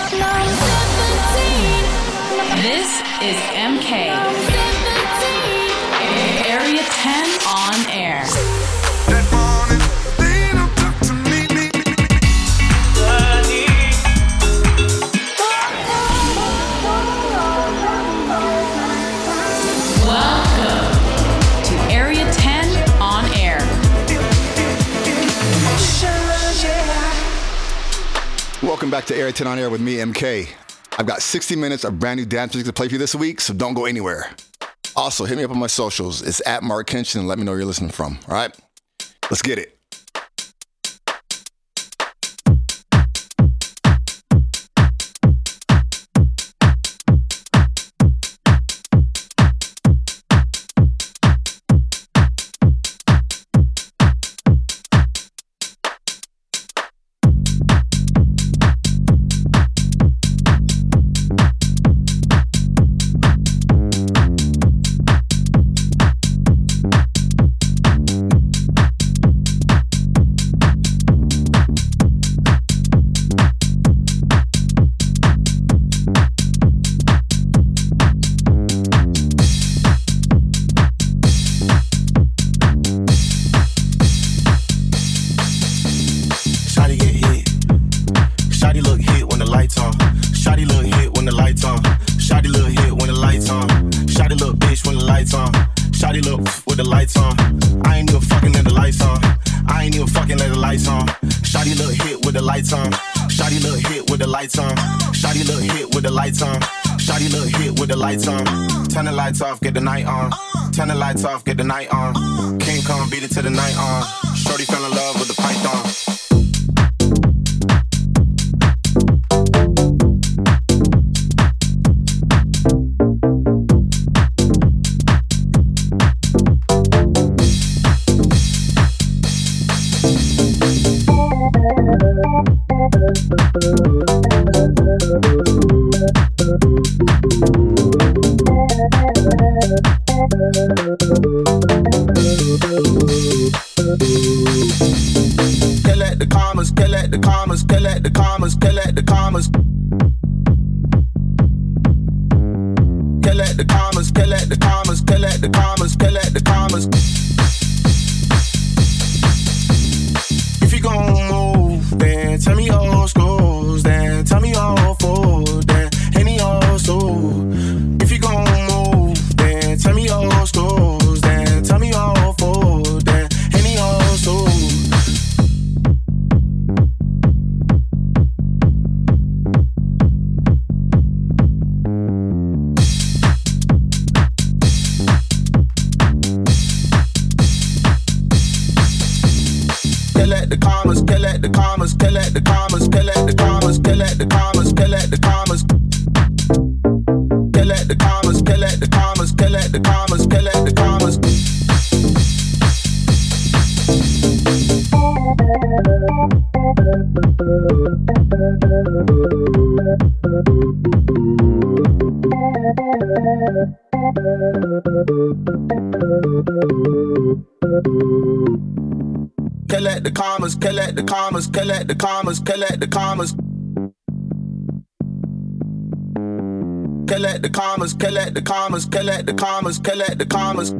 This is MK. Area 10 on air. Welcome to Area 10 on air. Welcome back to Area 10 on air with me, MK. I've got 60 minutes of brand new dance music to play for you this week, so don't go anywhere. Also, hit me up on my socials. It's at Mark Kenshin and let me know where you're listening from. All right? Let's get it. Off, get the night on. Turn the lights off, get the night on. King Kong beat it to the night on. Shorty fell in love with the python. Collect the commas, collect the commas, collect the commas, collect the commas. Collect the commas, collect the commas, collect the commas, collect the commas.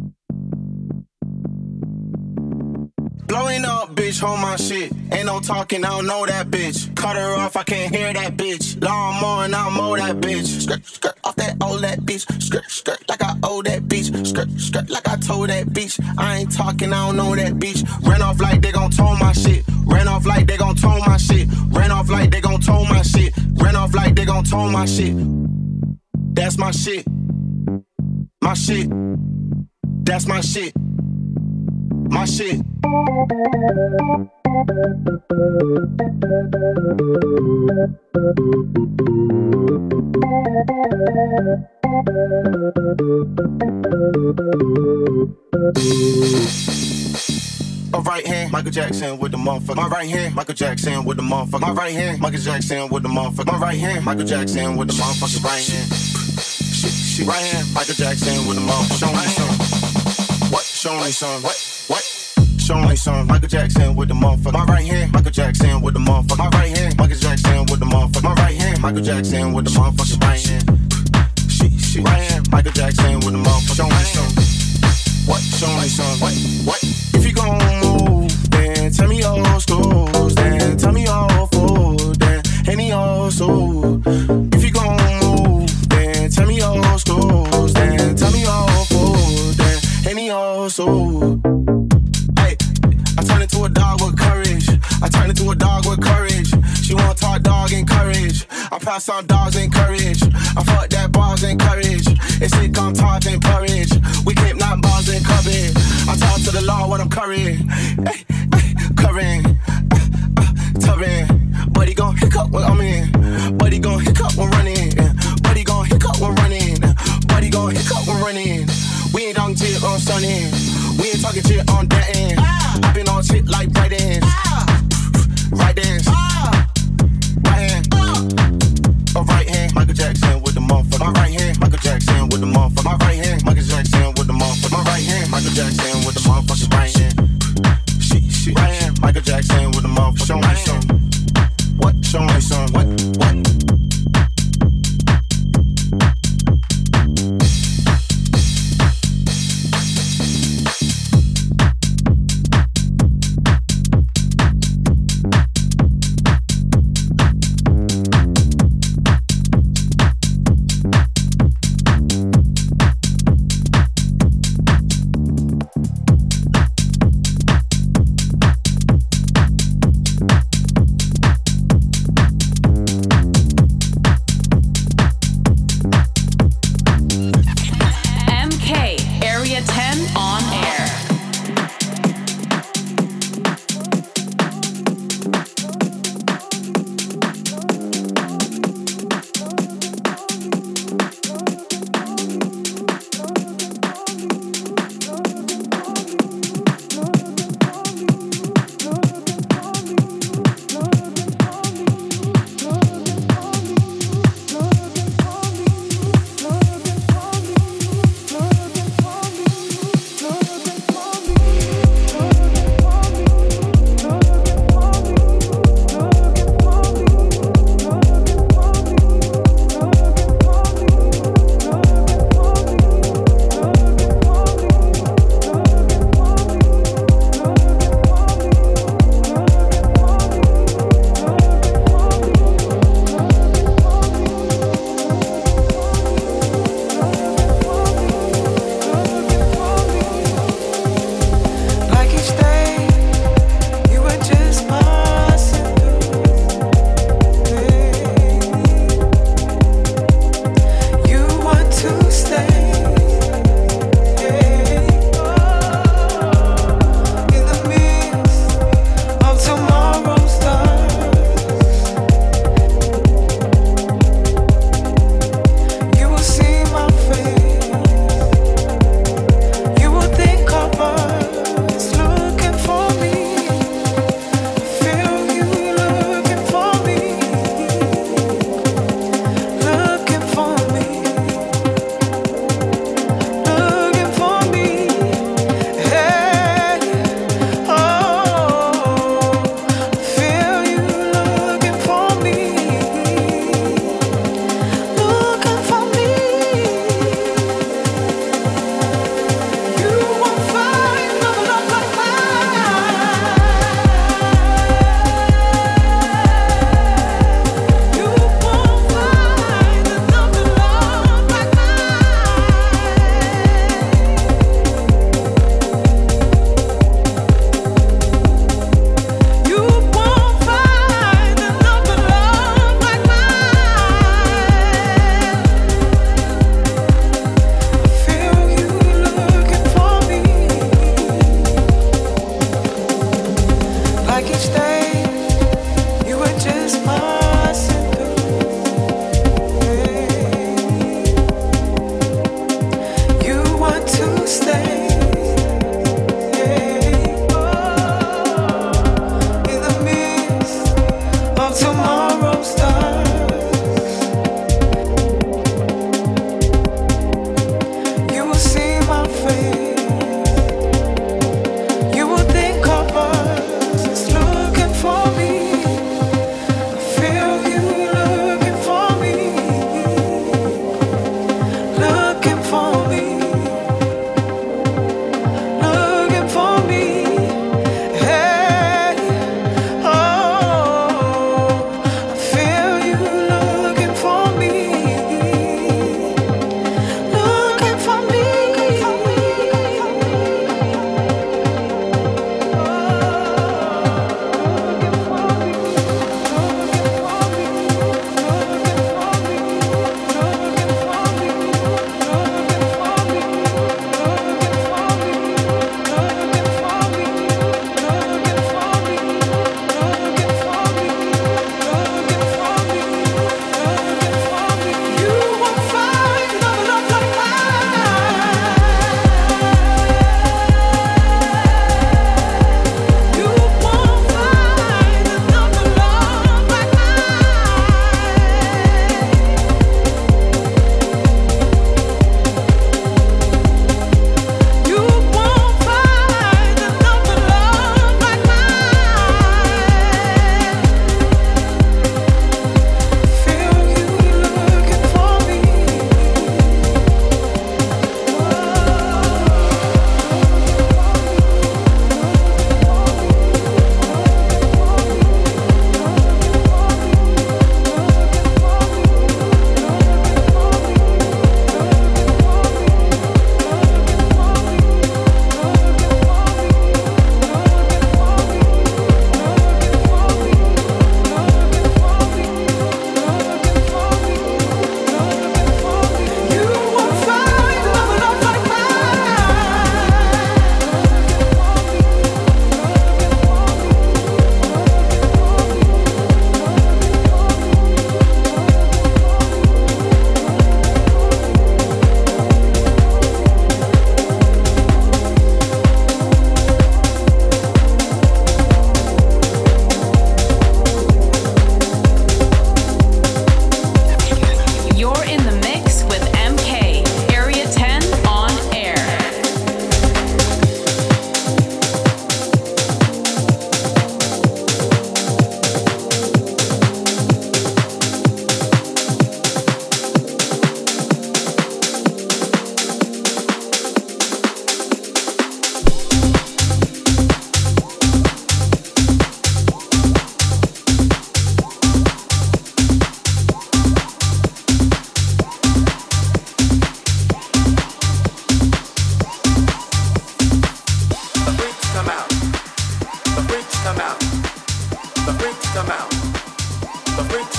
Blowing up, bitch, hold my shit. Ain't no talking, I don't know that bitch. Cut her off, I can't hear that bitch. Lawnmower and I'll mow that bitch. Skirt, skirt, off that old that bitch. Skirt, skirt, like I owe that bitch. Skirt, skirt, like I told that bitch. I ain't talking, I don't know that bitch. Ran off like they gon' tow my shit. Ran off like they gon' tow my shit. Ran off like they gon' tow my shit. Ran off like they gon' tow my shit. That's my shit. My shit. That's my shit. My shit. My right hand, Michael Jackson with the motherfucker. My right hand, Michael Jackson with the motherfucker. My right hand, Michael Jackson with the motherfucker. My right hand, Michael Jackson with the motherfucker. Right hand, shit, right hand, Michael Jackson with the motherfucker. Show me some. What? Show me some. What? Show me some. Michael Jackson with the motherfucker. My right hand, Michael Jackson with the motherfucker. My right hand, Michael Jackson with the motherfucker. My right hand, Michael Jackson with the motherfucking right hand. She right hand. Michael Jackson with the motherfucking right hand. What? Show me some. What? If you gon' move, then tell me old schools, then tell me old food, then any old soul. If you gon' move, then tell me old schools, then tell me old food, then any old soul. Hey, I turn into a dog with courage. I turn into a dog with courage. She want to talk dog and courage. I pass on dogs and courage. I fuck that bars and courage. It's sick on tart and porridge. We keep not bars and courage. I talk to the law when I'm currying. Hey, currying. Turbing. Buddy gon' hiccup when I'm in. Buddy gon' hiccup when running. Buddy gon' hiccup when running. Buddy gon' hiccup when running. We ain't on shit on sunny. We ain't talking shit on that end. I been on shit like right hands. Right hands. Right hand. A right hand. Michael Jackson with the motherfucker. My right hand. Michael Jackson with the motherfucker. My right hand. Michael Jackson with the motherfucker. My right hand. Michael Jackson with the motherfucker. Right hand. She right hand. Michael Jackson with the motherfucker. Show me some. What? Show me some. What?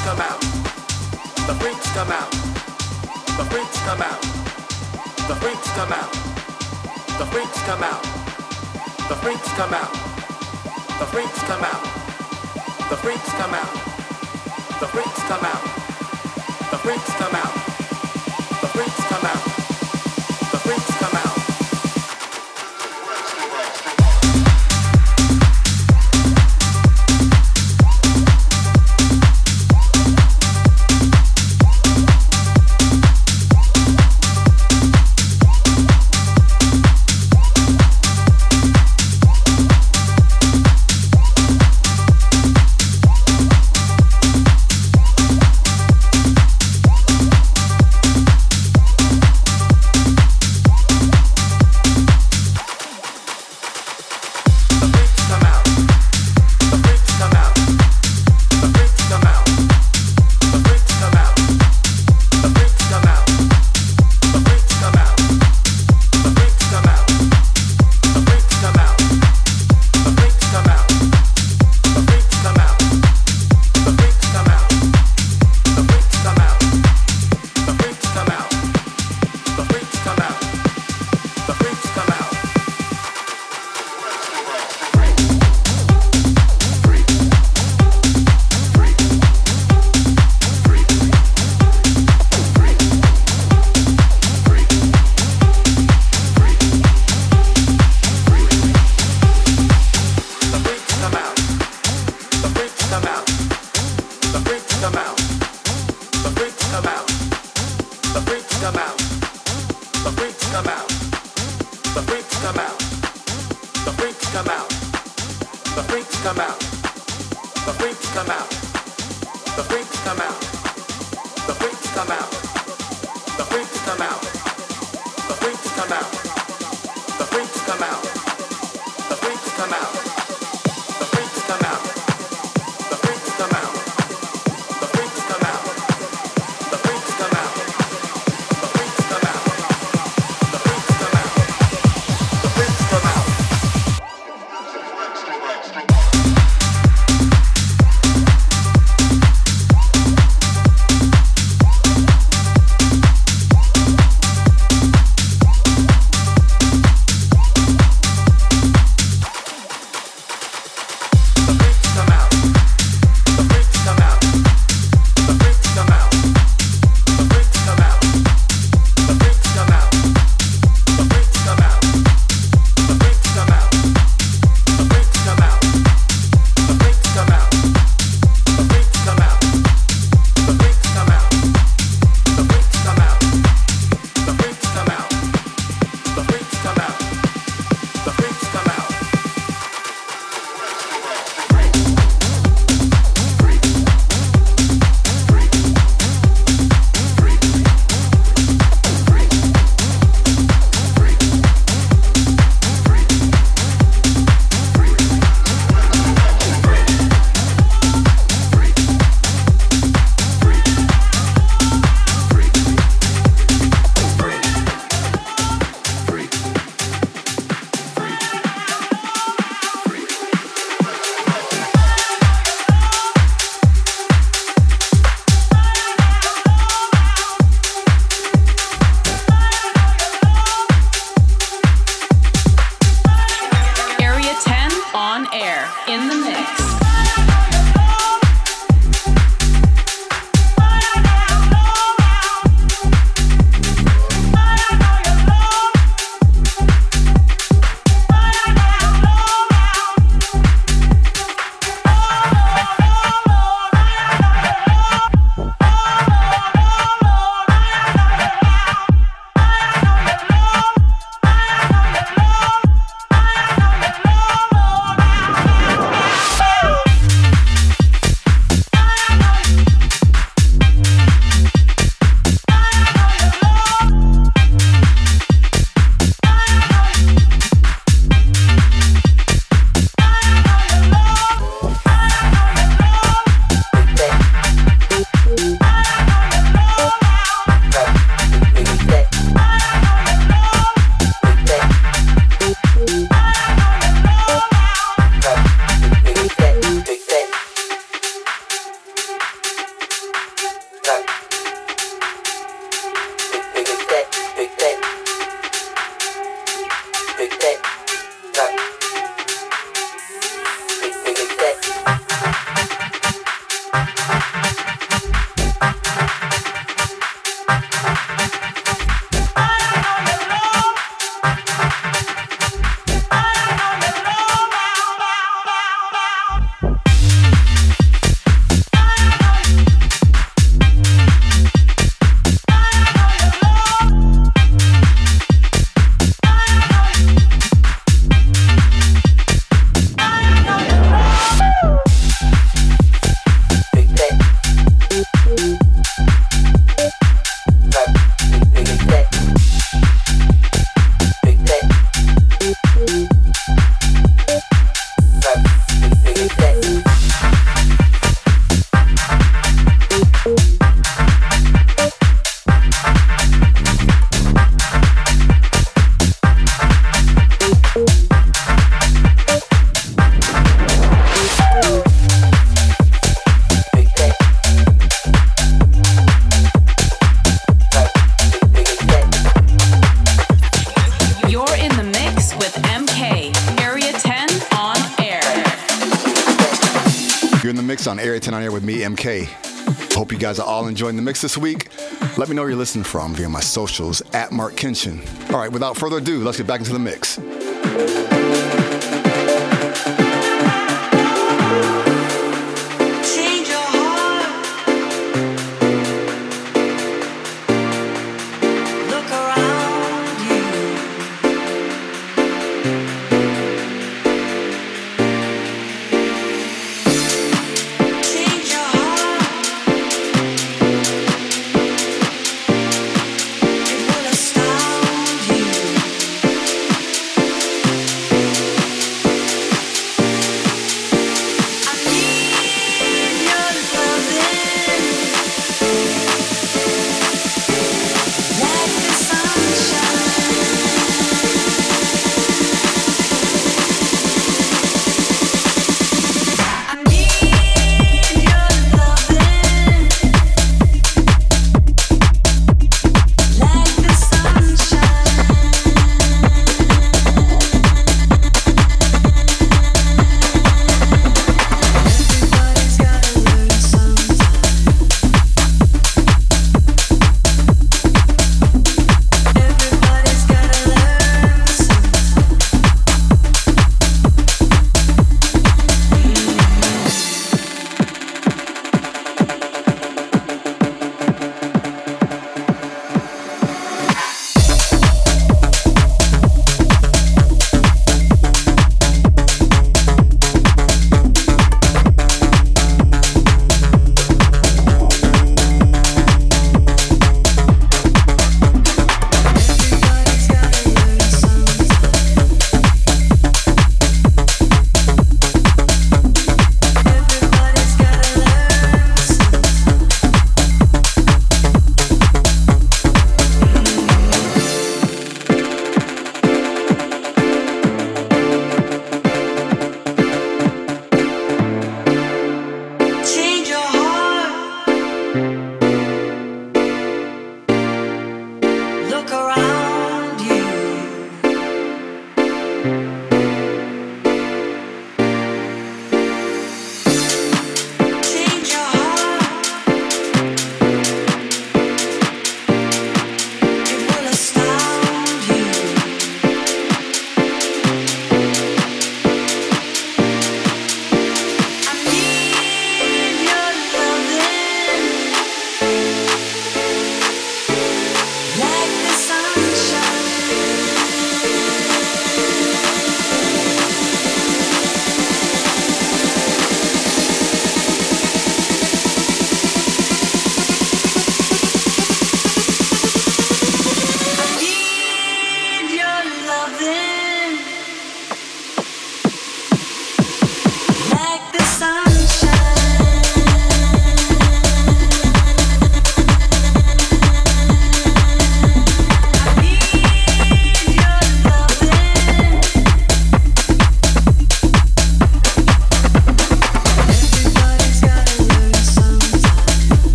come out. The freaks come out. The freaks come out. The freaks come out. The freaks come out. The freaks come out. The freaks come out. The freaks come out. The freaks come out. The freaks come out. The freaks come out. The freaks come out. Mix on Area 10 on Air with me, MK. Hope you guys are all enjoying the mix this week. Let me know where you're listening from via my socials at Mark Kenshin. All right, without further ado, let's get back into the mix.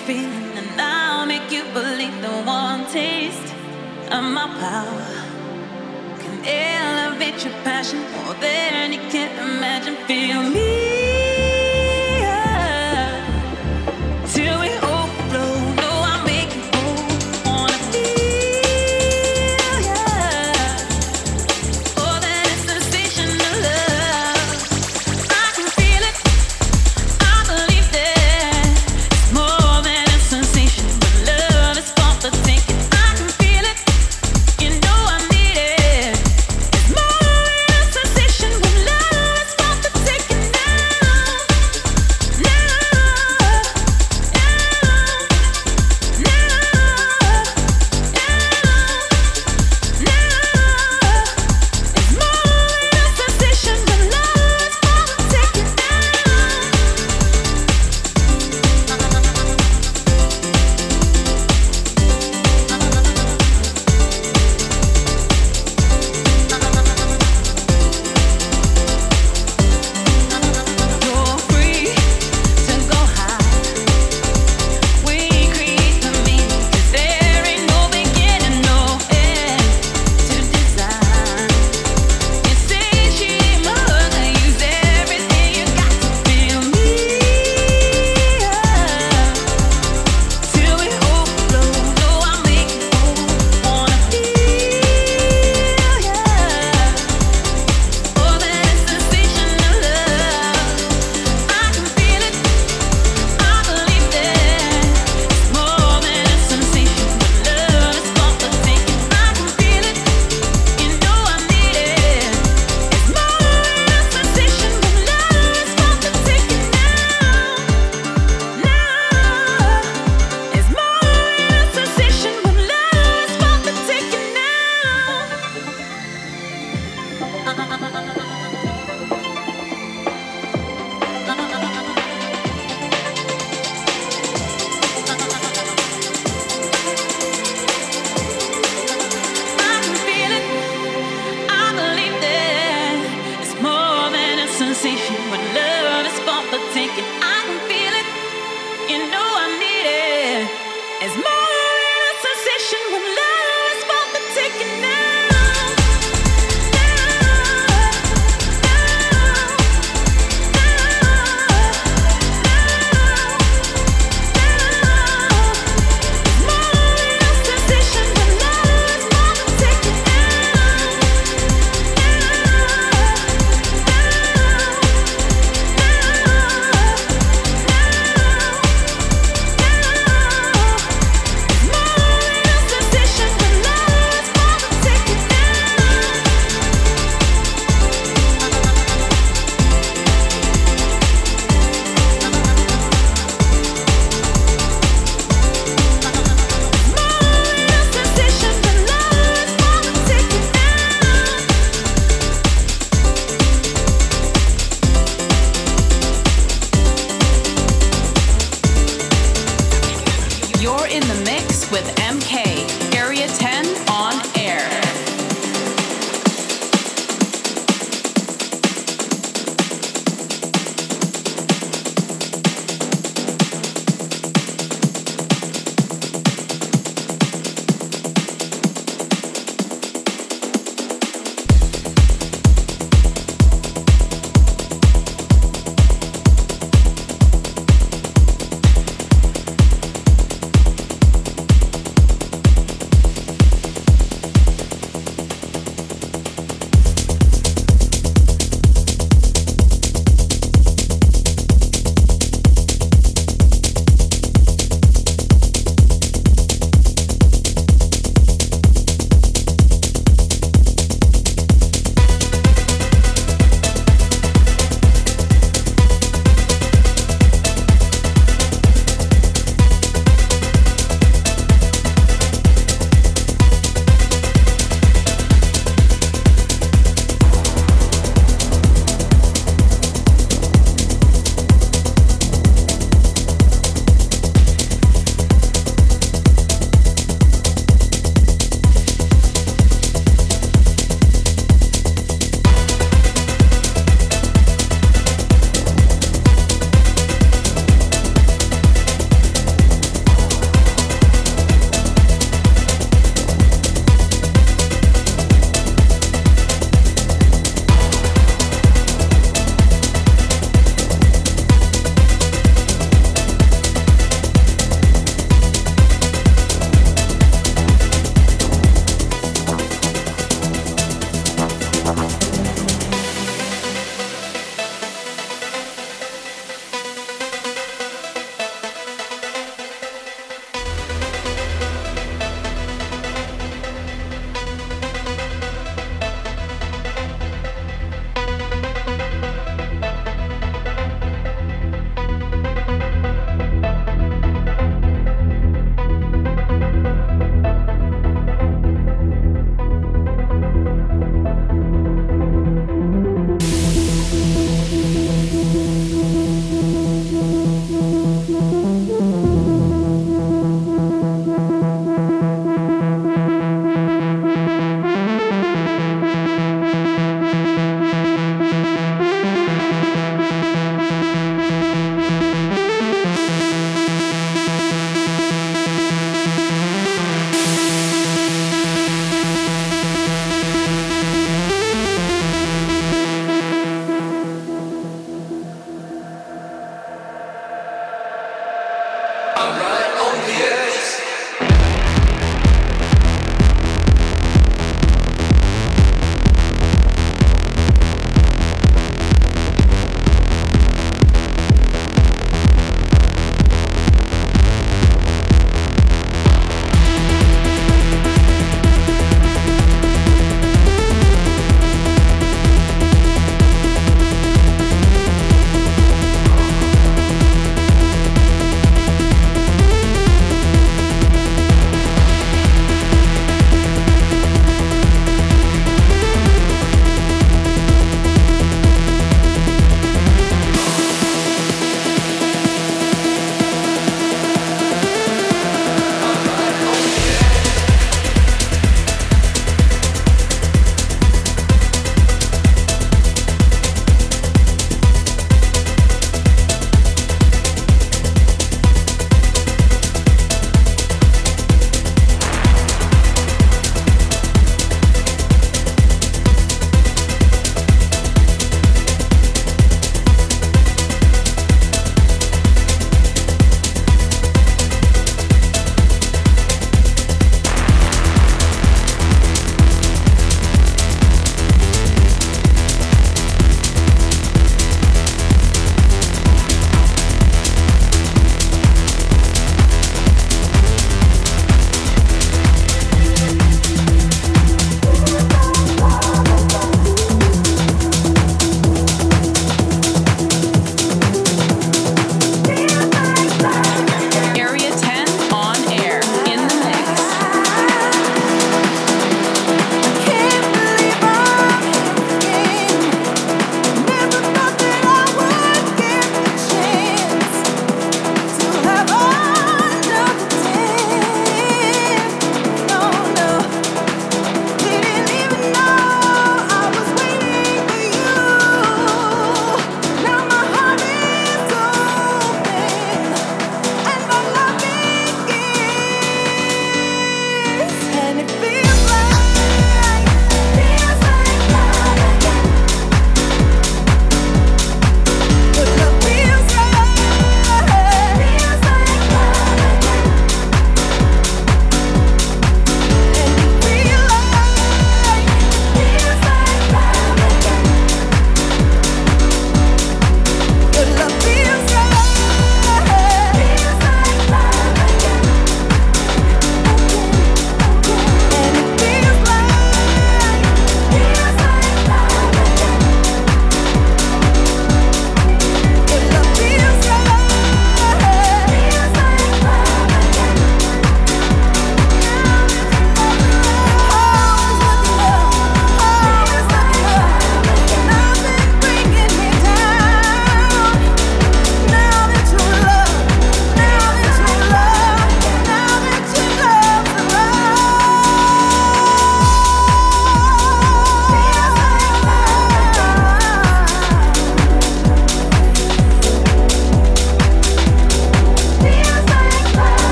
feeling, and I'll make you believe the one taste of my power can elevate your passion more than you can imagine. Feel me till we overflow. No, I'll make you whole. Wanna feel more than a sensation of love. I can feel it. I believe that it's more than a sensation, but love is for the taking. I can feel it. You know I need it. It's more than a sensation, but love is for the taking now.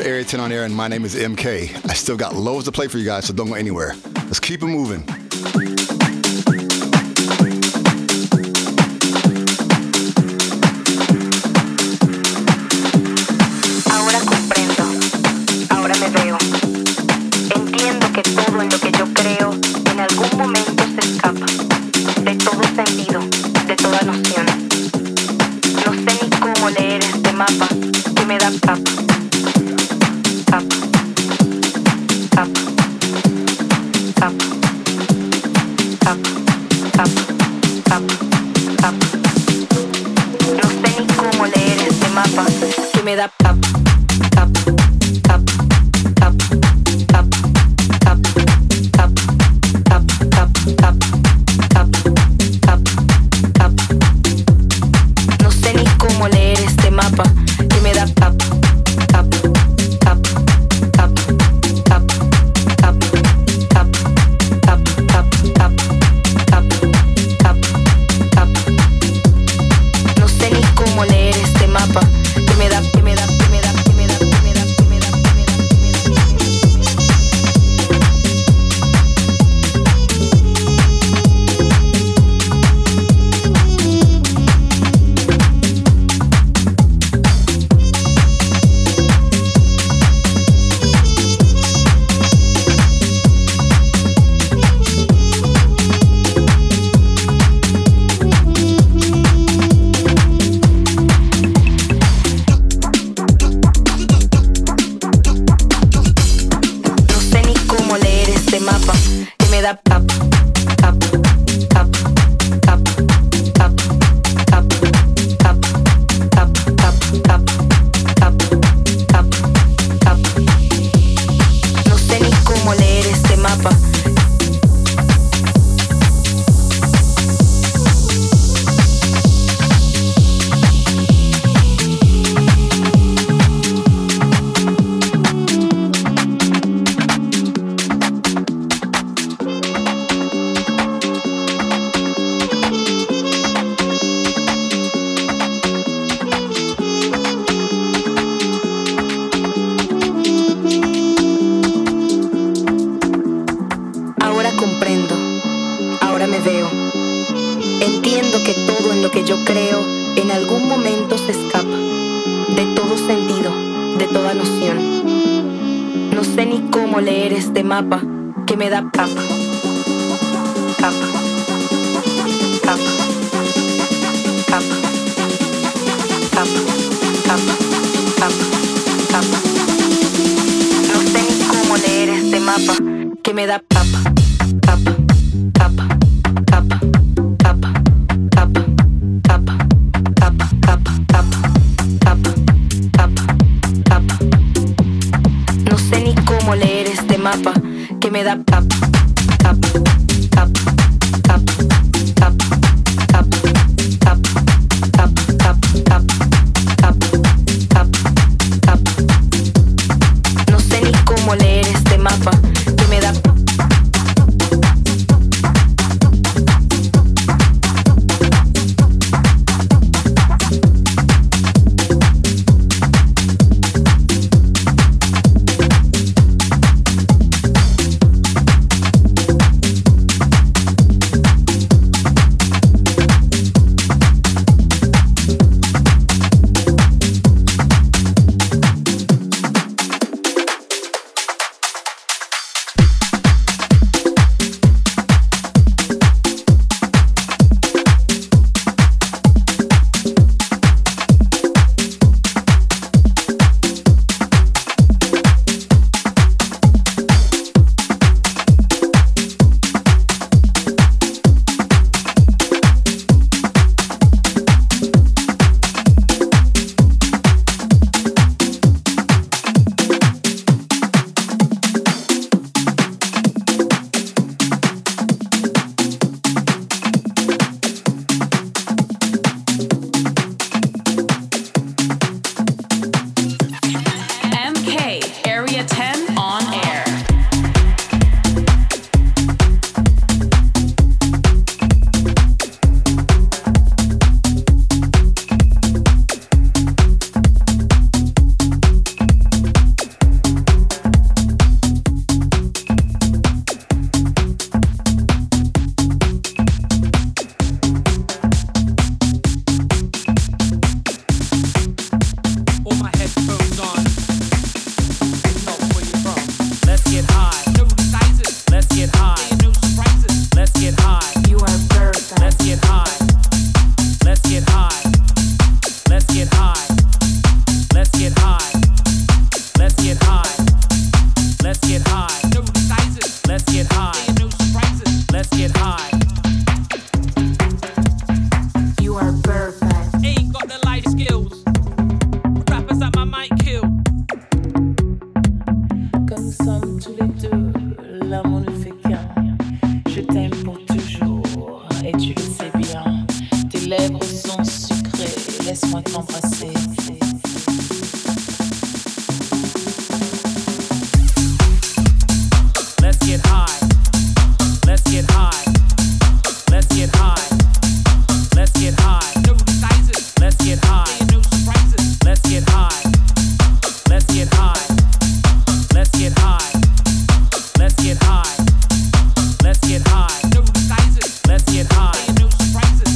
to Area 10 on Air, and my name is MK. I still got loads to play for you guys, so don't go anywhere. Let's keep it moving. Ahora comprendo, ahora me veo. Entiendo que todo en lo que yo creo en algún momento se escapa de todo sentido, de toda noción. No sé ni cómo leer este mapa que me da capa, capa, capa, capa, capa, capa, capa, capa. No sé ni cómo leer este mapa que me da capa, capa, capa, capa, capa, capa, capa, capa, capa, capa, capa, capa. No sé ni cómo leer este mapa que me da capa, capa, capa, capa, capa, capa, capa, capa, capa, capa, capa, capa, capa. No sé ni cómo leer este mapa que me da, que me da, que me da, que me da, que me da, que me da, que me da, que me da, que me da. No sé ni cómo leer este mapa que me da capa, capa, capa, capa, capa, capa, capa, capa, capa, capa, capa, capa, capa. No sé ni cómo leer este mapa. Ahora comprendo, ahora me veo. Entiendo que todo en lo que yo creo en algún momento se escapa de todo sentido, de toda noción. No sé ni cómo leer este mapa que me da capa, capa, capa, capa, capa, capa, capa, capa. No sé ni cómo leer este mapa que me da capa, capa, capa, capa, capa, capa, capa, capa, capa, capa, capa, capa, capa. No sé ni cómo leer este mapa que me da capa, capa, capa, capa, capa, capa, capa, capa, capa, capa, capa, capa, capa. No sé ni cómo leer este mapa que me da. tous les deux, l'amour ne fait qu'un. Je t'aime pour toujours, et tu le sais bien. Tes lèvres sont sucrées, laisse-moi t'embrasser. Let's get high. Let's get high. Let's get high. Let's get high. No disguises. Let's get high. No surprises. Let's get high. Let's get high. Let's get high. Let's get high. Let's get high. No disguises. Let's get high. No surprises.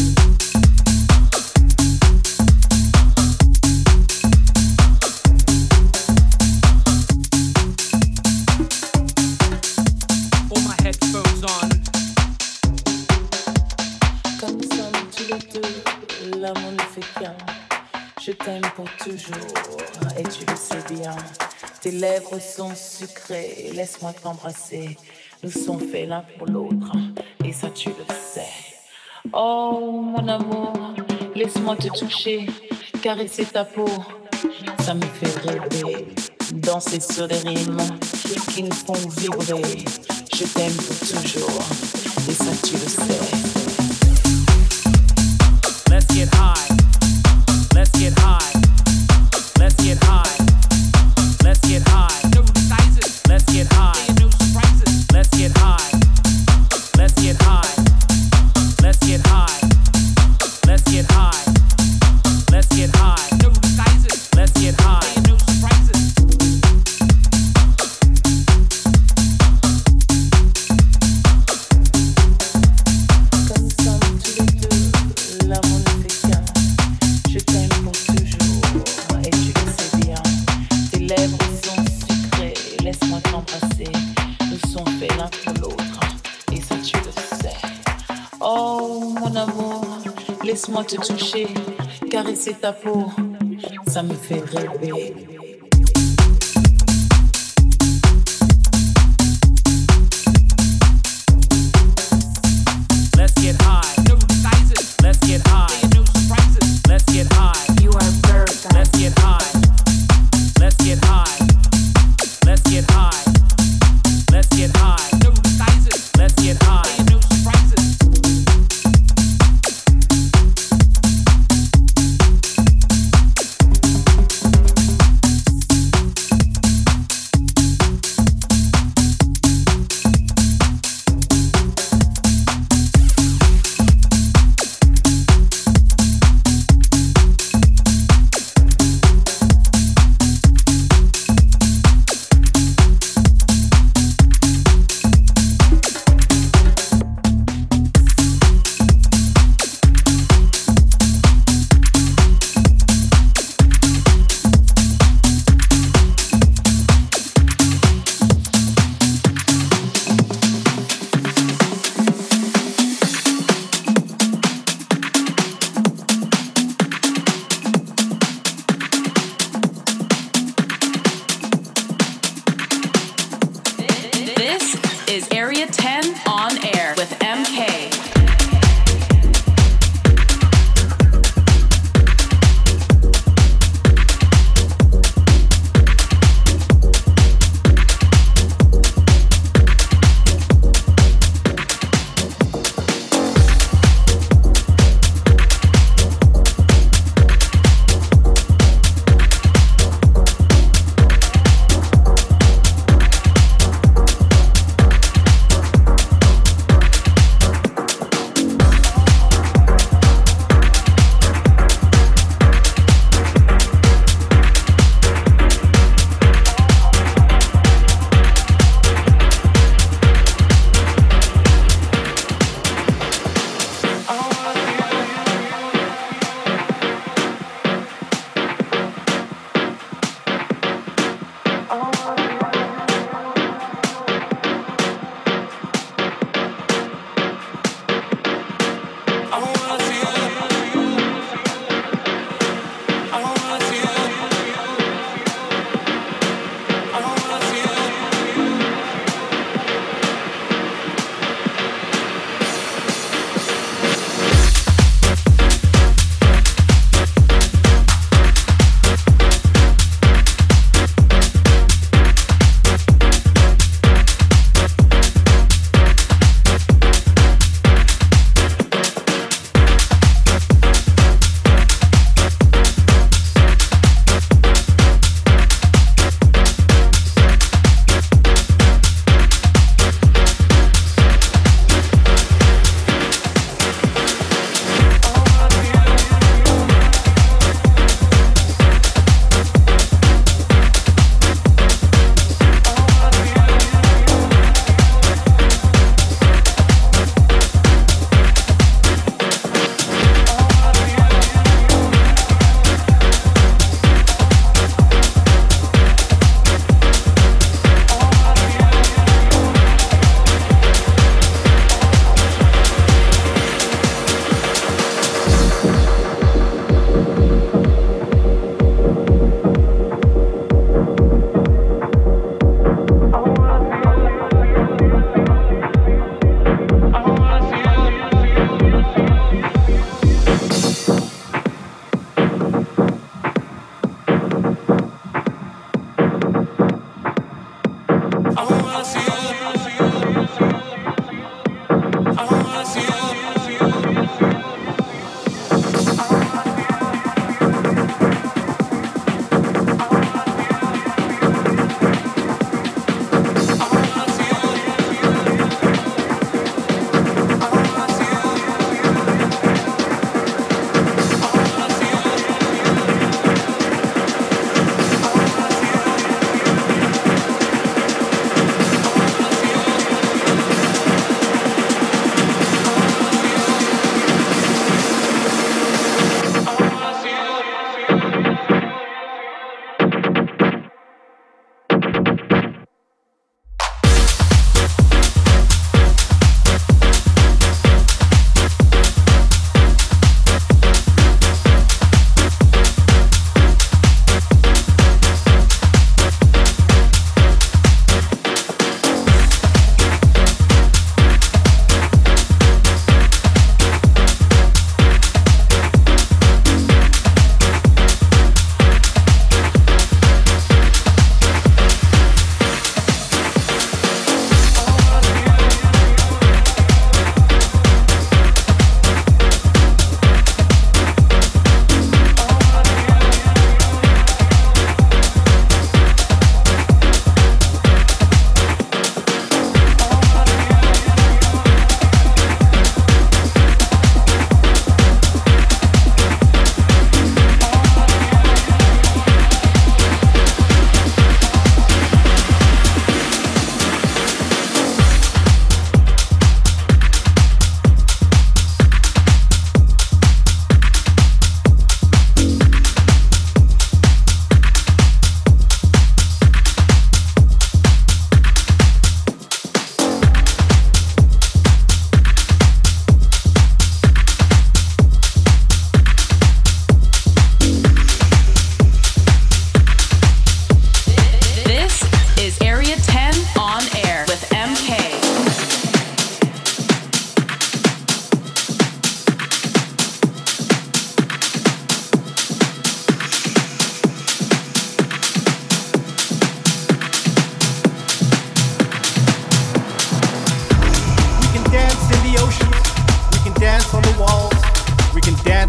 Put my headphones on. Comme nous sommes tous les deux, l'amour ne fait qu'un. Je t'aime pour toujours, et tu le sais bien. Tes lèvres sont sucrées, laisse-moi t'embrasser. Nous sommes faits l'un pour l'autre, et ça tu le sais. Oh mon amour, laisse-moi te toucher, caresser ta peau. Ça me fait rêver, danser sur les rimes qui nous font vibrer. Je t'aime pour toujours, et ça tu le sais. Let's get high. Let's get high. Let's get high. Let's get high. No disguises. Let's get high. No surprises. Let's get high. Let's get high. Let's get high. Let's get high. Let's get high. No disguises. Let's get high. No surprises. Comme nous sommes tous les deux, l'amour ne fait qu'un. Je t'aime pour toujours, et tu le sais bien. Tes lèvres sont sucrées, laisse-moi t'embrasser. Nous sommes faits l'un pour l'autre, et ça tu le sais. Oh mon amour, laisse-moi te toucher, caresser ta peau. Ça me fait rêver. Let's get high. No disguises. Let's get high. No surprises. Let's get high. You are paradise. Let's get high. Let's get high. Let's get high. Let's get high. No disguises. Let's get high. No surprises.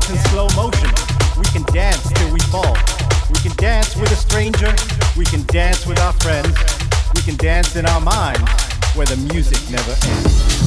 dance in slow motion. We can dance till we fall. We can dance with a stranger. We can dance with our friends. We can dance in our minds where the music never ends.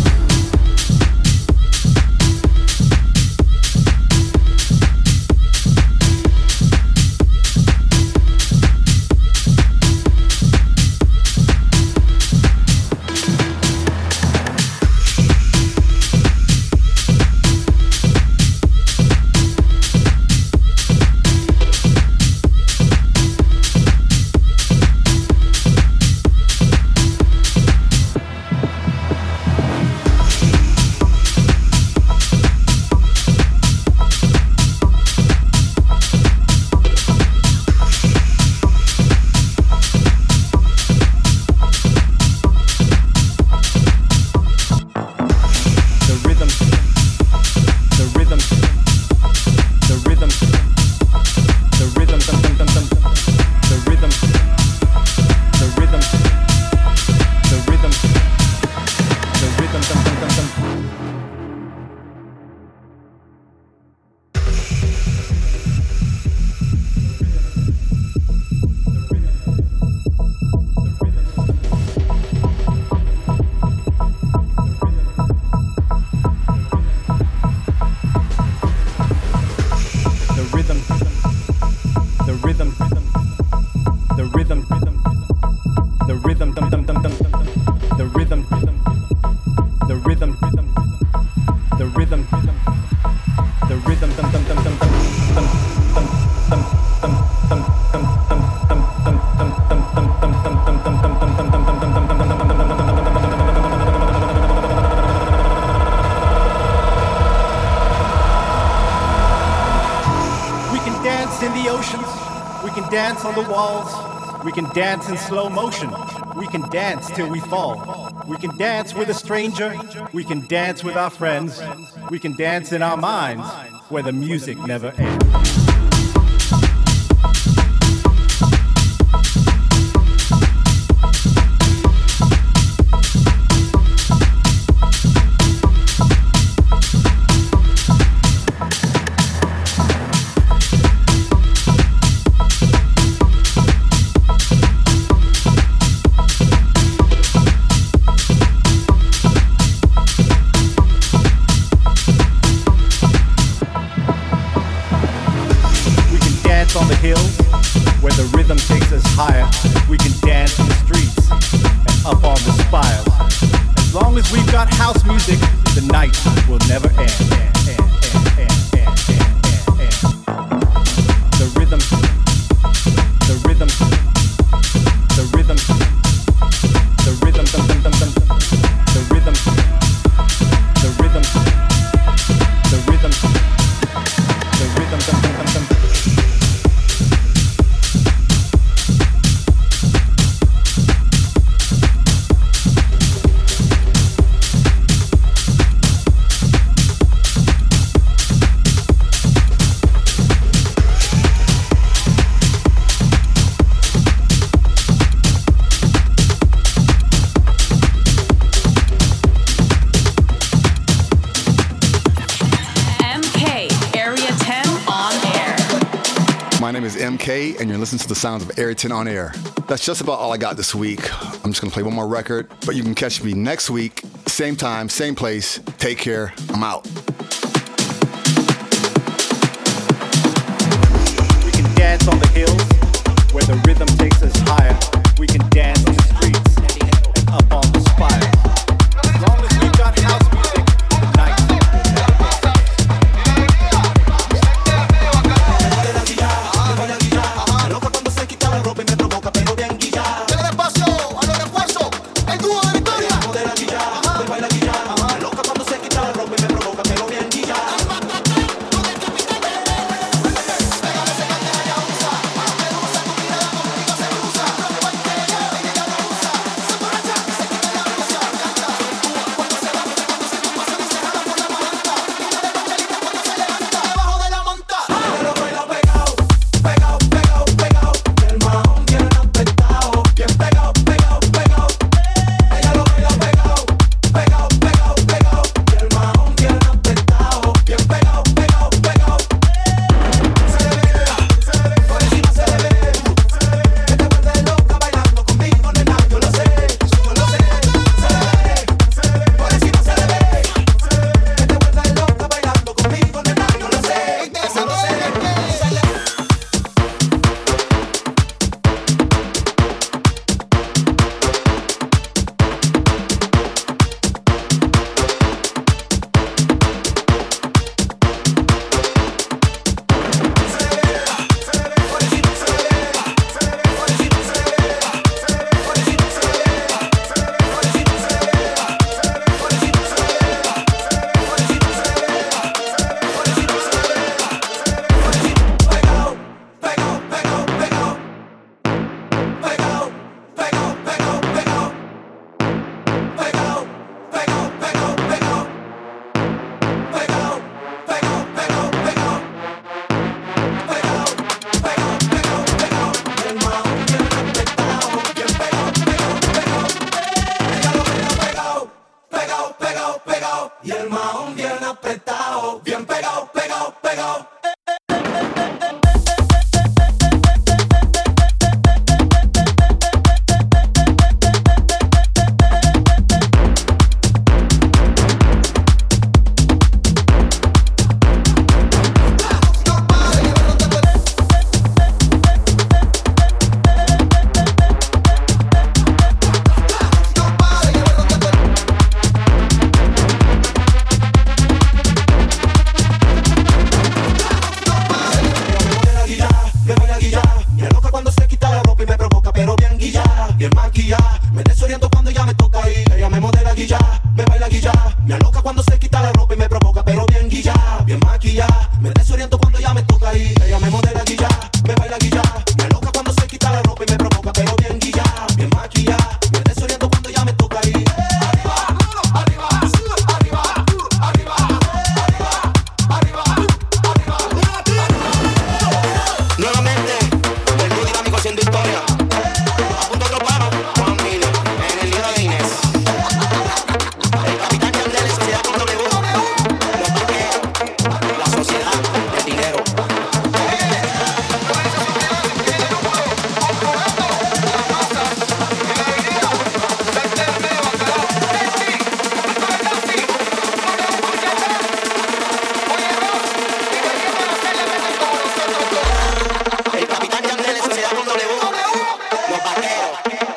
Dance on the walls. We can dance in slow motion. We can dance till we fall. We can dance with a stranger. We can dance with our friends. We can dance in our minds where the music never ends. And you're listening to the sounds of Area 10 on air. That's just about all I got this week. I'm just gonna play one more record, but you can catch me next week, same time, same place. Take care. I'm out. We can dance on the hills where the rhythm takes us higher. We can dance in the streets and up on the spires. As long as we've got house music, the night will never end. bien maquillada. Me desoriento cuando ella me toca y ella me modela guilla, me baila guilla. Me aloca cuando se quita la ropa y me provoca, pero bien guilla, bien maquillada. Me desoriento cuando ella me toca y ella me modela guilla, me baila guilla. Me aloca cuando se quita la ropa y me provoca, pero bien guilla, bien maquillada. Me desoriento cuando ella me toca y nuevamente, el dúo dinámico haciendo historia. A punto otro paro, Juan Miller, en el libro de Inés. El capitán Yandel, sociedad con W. Los vaqueros, la sociedad del dinero. El capitán Yandel, sociedad con W. Los vaqueros.